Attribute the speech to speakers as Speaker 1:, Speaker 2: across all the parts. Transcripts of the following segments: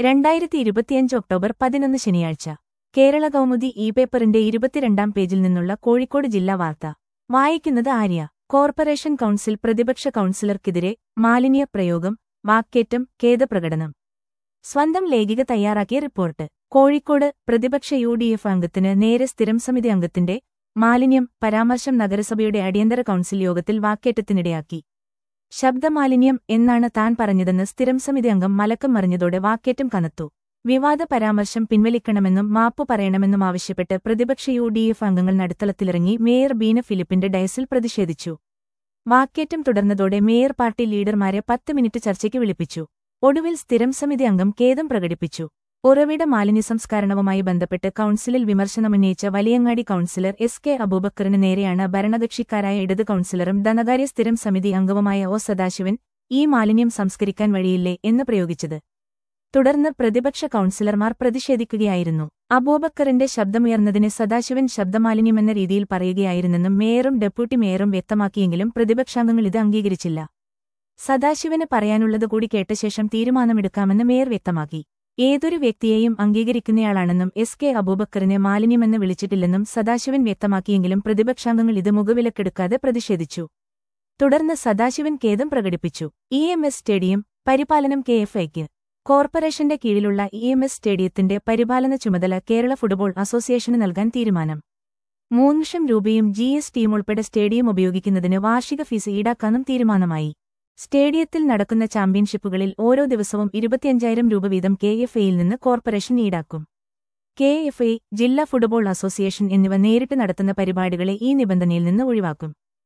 Speaker 1: 2025 October 11 ശനിയാഴ്ച കേരള കൗമുദി പേപ്പറിന്റെ 22-ാം പേജിൽ നിന്നുള്ള കോഴിക്കോട് ജില്ലാ വാർത്ത വായിക്കുന്നത് ആര്യ. കോർപ്പറേഷൻ കൗൺസിൽ പ്രതിപക്ഷ കൗൺസിലർക്കെതിരെ മാലിന്യ പ്രയോഗം, വാക്കേറ്റം, ഖേദപ്രകടനം. സ്വന്തം ലേഖിക തയ്യാറാക്കിയ റിപ്പോർട്ട്. കോഴിക്കോട് പ്രതിപക്ഷ UDF അംഗത്തിന് നേരെ സ്ഥിരം സമിതി അംഗത്തിന്റെ മാലിന്യം പരാമർശം നഗരസഭയുടെ അടിയന്തര കൗൺസിൽ യോഗത്തിൽ വാക്കേറ്റത്തിനിടയാക്കി. ശബ്ദമാലിന്യം എന്നാണ് താൻ പറഞ്ഞതെന്ന് സ്ഥിരം സമിതി അംഗം മലക്കം മറിഞ്ഞതോടെ വാക്കേറ്റം കനത്തു. വിവാദ പരാമർശം പിൻവലിക്കണമെന്നും മാപ്പു പറയണമെന്നും ആവശ്യപ്പെട്ട് പ്രതിപക്ഷ UDF അംഗങ്ങൾ നടുത്തളത്തിലിറങ്ങി മേയർ ബീന ഫിലിപ്പിന്റെ ഡയസിൽ പ്രതിഷേധിച്ചു. വാക്കേറ്റം തുടർന്നതോടെ മേയർ പാർട്ടി ലീഡർമാരെ 10 മിനിറ്റ് ചർച്ചയ്ക്ക് വിളിപ്പിച്ചു. ഒടുവിൽ സ്ഥിരം സമിതി അംഗം ഖേദം പ്രകടിപ്പിച്ചു. ഉറവിട മാലിന്യ സംസ്കരണവുമായി ബന്ധപ്പെട്ട് കൗൺസിലിൽ വിമർശനമുന്നയിച്ച വലിയങ്ങാടി കൗൺസിലർ SK അബൂബക്കറിന് നേരെയാണ് ഭരണകക്ഷിക്കാരായ ഇടത് കൗൺസിലറും ധനകാര്യ സ്ഥിരം സമിതി അംഗവുമായ ഒ സദാശിവൻ ഈ മാലിന്യം സംസ്കരിക്കാൻ വഴിയില്ലേ എന്ന് പ്രയോഗിച്ചത്. തുടർന്ന് പ്രതിപക്ഷ കൗൺസിലർമാർ പ്രതിഷേധിക്കുകയായിരുന്നു. അബൂബക്കറിന്റെ ശബ്ദമുയർന്നതിന് സദാശിവൻ ശബ്ദമാലിന്യമെന്ന രീതിയിൽ പറയുകയായിരുന്നെന്നും മേയറും ഡെപ്യൂട്ടി മേയറും വ്യക്തമാക്കിയെങ്കിലും പ്രതിപക്ഷാംഗങ്ങൾ ഇത് അംഗീകരിച്ചില്ല. സദാശിവന് പറയാനുള്ളത് കൂടി കേട്ട ശേഷം തീരുമാനമെടുക്കാമെന്ന് മേയർ വ്യക്തമാക്കി. ഏതൊരു വ്യക്തിയെയും അംഗീകരിക്കുന്നയാളാണെന്നും SK അബൂബക്കറിനെ മാലിന്യമെന്ന് വിളിച്ചിട്ടില്ലെന്നും സദാശിവൻ വ്യക്തമാക്കിയെങ്കിലും പ്രതിപക്ഷാംഗങ്ങൾ ഇത് മുഖവിലക്കെടുക്കാതെ പ്രതിഷേധിച്ചു. തുടർന്ന് സദാശിവൻ ഖേദം പ്രകടിപ്പിച്ചു. EMS സ്റ്റേഡിയം പരിപാലനം KFIക്ക്. കോർപ്പറേഷന്റെ കീഴിലുള്ള EMS സ്റ്റേഡിയത്തിന്റെ പരിപാലന ചുമതല കേരള ഫുട്ബോൾ അസോസിയേഷന് നൽകാൻ തീരുമാനം. 3 ലക്ഷം രൂപയും GSTയും ഉൾപ്പെടെ സ്റ്റേഡിയം ഉപയോഗിക്കുന്നതിന് വാർഷിക ഫീസ് ഈടാക്കാനും തീരുമാനമായി. സ്റ്റേഡിയത്തിൽ നടക്കുന്ന ചാമ്പ്യൻഷിപ്പുകളിൽ ഓരോ ദിവസവും 25,000 രൂപ വീതം KFIയിൽ നിന്ന് കോർപ്പറേഷൻ ഈടാക്കും. KFI, ജില്ലാ ഫുട്ബോൾ അസോസിയേഷൻ എന്നിവ നേരിട്ട് നടത്തുന്ന പരിപാടികളെ ഈ നിബന്ധനയിൽ നിന്ന് ഒഴിവാക്കും.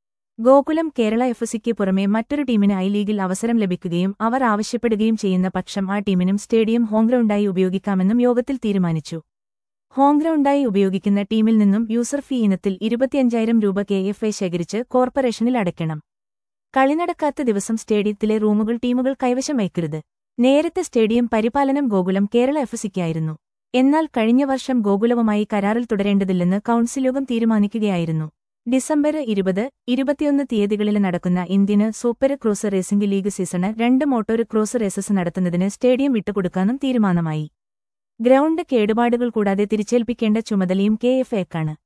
Speaker 1: ഗോകുലം കേരള FCക്ക് പുറമെ മറ്റൊരു ടീമിന് ലീഗിൽ അവസരം ലഭിക്കുകയും അവർ ആവശ്യപ്പെടുകയും ചെയ്യുന്ന പക്ഷം ആ ടീമിനും സ്റ്റേഡിയം ഹോംഗ്രൗണ്ടായി ഉപയോഗിക്കാമെന്നും യോഗത്തിൽ തീരുമാനിച്ചു. ഹോംഗ്രൗണ്ടായി ഉപയോഗിക്കുന്ന ടീമിൽ നിന്നും യൂസർ ഫീ ഇനത്തിൽ 25,000 രൂപ KFI ശേഖരിച്ച് കോർപ്പറേഷനിൽ അടയ്ക്കണം. കളി നടക്കാത്ത ദിവസം സ്റ്റേഡിയത്തിലെ റൂമുകൾ ടീമുകൾ കൈവശം വയ്ക്കരുത്. നേരത്തെ സ്റ്റേഡിയം പരിപാലനം ഗോകുലം കേരള FCക്കായിരുന്നു. എന്നാൽ കഴിഞ്ഞ വർഷം ഗോകുലവുമായി കരാറിൽ തുടരേണ്ടതില്ലെന്ന് കൗൺസിൽ യോഗം തീരുമാനിക്കുകയായിരുന്നു. ഡിസംബർ 20, 21 തീയതികളിൽ നടക്കുന്ന Indian super cross racing league season 2 motor cross races നടത്തുന്നതിന് സ്റ്റേഡിയം വിട്ടുകൊടുക്കാനും തീരുമാനമായി. ഗ്രൗണ്ട് കേടുപാടുകൾ കൂടാതെ തിരിച്ചേൽപ്പിക്കേണ്ട ചുമതലയും KFIക്കാണ്.